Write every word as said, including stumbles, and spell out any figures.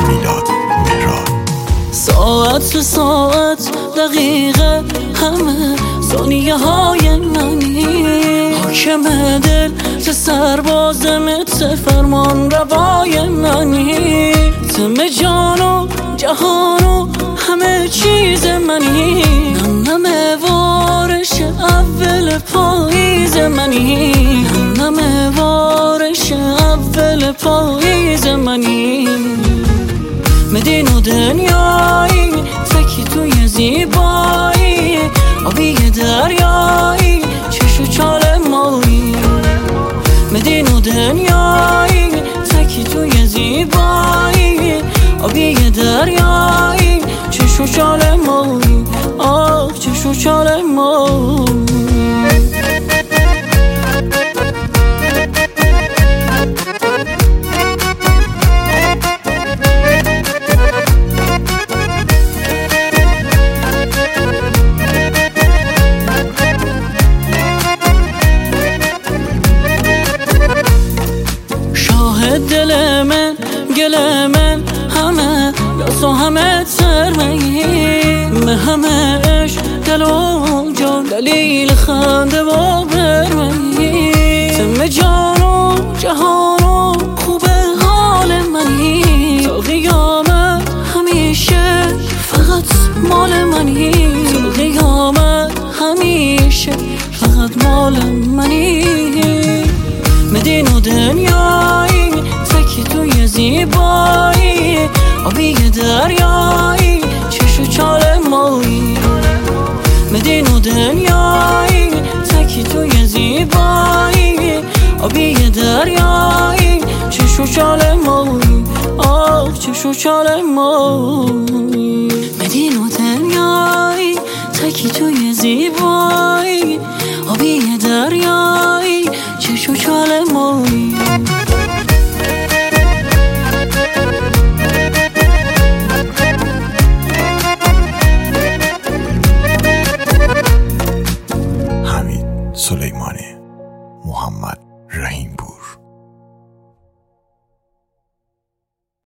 میلاد مهراد. ساعت به ساعت دقیقه همه ثانیه های منی، حاکم دل چه سرباز مثل فرمان روای منی، تم جان و جهان و همه چیز منی، نم نم وارش اول پاییز منی، نم نم وارش اول پاییز منی. مدین و دنیایی تکی توی زیبایی، آبی دریایی چش و چال مایی. مدین و دنیایی تکی توی زیبایی، آبی دریایی چش و چال مایی. آه چش و چال مایی. دل من گل من همه یاسو همه سرمهی، به همه عشق دل و جان دلیل خنده و برمهی، تم جان و جهان و خوب حال منی، تا قیامت همیشه فقط مال منی، تا قیامت همیشه فقط مال منی. مدین و دنیایی تکی توی زیبایی، آبی دریایی چش و چال مایی. مدین و دنیایی تکی توی زیبایی، آبی دریایی چش و چال مایی. آه چش و چال مایی. مدین و دنیایی تکی توی زیبایی،